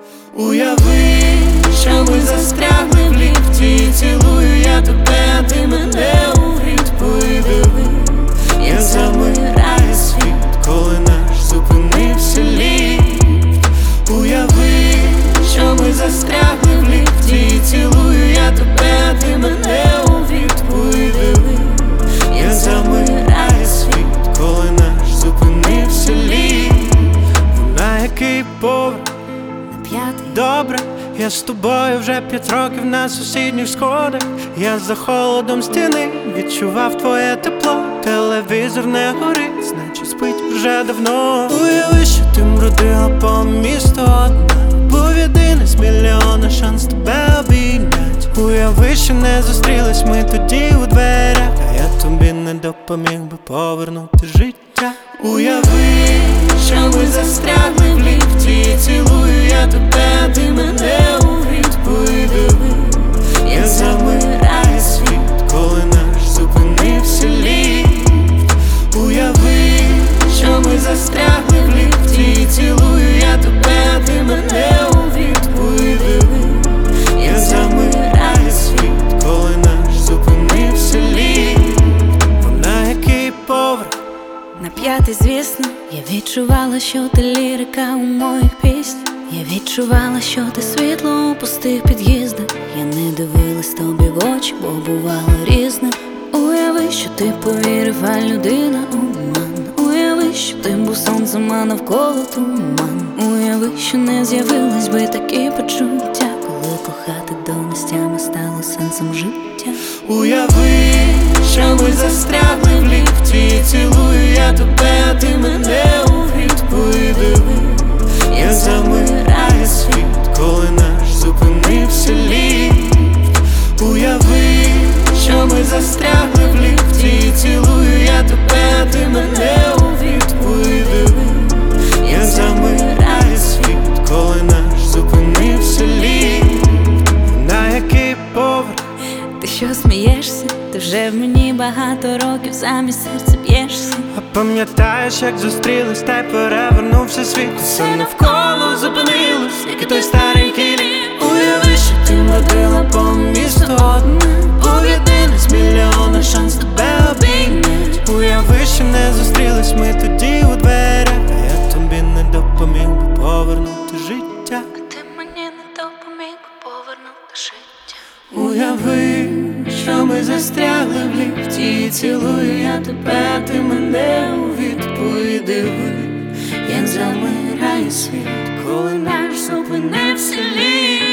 Уяви, що ми застрягли в ліфті. Цілую я тебе, а ти мене у гріт. Подиви, як замирає світ, коли наш зупинився ліфт. Уяви, що ми застрягли в ліфті. Цілую я тебе, а ти мене у гріт. Подиви, як замирає світ, коли наш зупинився ліфт. На який поверх? П'ятий. Добре, я з тобою вже 5 років на сусідніх сходах. Я за холодом стіни відчував твоє тепло. Телевізор не горить, значить спить вже давно. Уяви, що ти бродила по місту одна. Був єдиний з мільйона шанс тебе обійнять. Уяви, що не зустрілись ми тоді у дверях, а я тобі не допоміг би повернути життя. Уяви, що ми застрягли в ліфті. Цілую я тебе, а ти мене у гріт. Подиви, як замирає світ, коли наш зупинився ліфт. Уяви, що ми застрягли в ліфті. Цілую я тебе, а ти мене у гріт. Подиви, як замирає світ, коли наш зупинився ліфт. На який поверх? На п'ятий, звісно. Я відчувала, що ти лірика у моїх піснях. Я відчувала, що ти світло у пустих під'їздах. Я не дивилась тобі в очі, бо бувало різне. Уяви, що ти повірив, а людина обман. Уяви, що ти був сонцем, а навколо туман. Уяви, що не з'явились би такі почуття, коли кохати до нестями стало сенсом життя. Уяви, що ми застрягли в ліфті. Цілую я тебе, а ти мене у гріт. Подиви, як замирає світ, коли наш зупинився ліфт. Уяви, що ми застрягли в ліфті. Цілую я тебе, а ти мене у гріт. Подиви, як замирає світ, коли наш зупинився ліфт. На який поверх? Ти що смієшся? Ти вже в мені багато років замість серця б'єшся. А пам'ятаєш, як зустрілись, та й перевернувся світ. Все навколо зупинилось, як і той старенький ліфт. Уяви, що ти бродила по місту одна. Був єдиний з мільйона шанс тебе обійнять. Уяви, що не зустрілись ми тоді у дверях, а я тобі не допоміг би повернути життя. Ти мені не допоміг повернути життя. Уяви, що ми застрягли в ліфті. Цілую я тебе, а ти мене у відповідь. Диви, як замирає світ, коли наш зупинився ліфт.